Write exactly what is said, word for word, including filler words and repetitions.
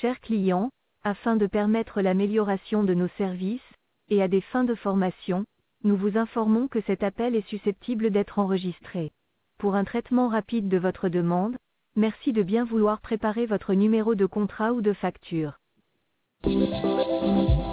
Chers clients, afin de permettre l'amélioration de nos services, et à des fins de formation, nous vous informons que cet appel est susceptible d'être enregistré. Pour un traitement rapide de votre demande, merci de bien vouloir préparer votre numéro de contrat ou de facture.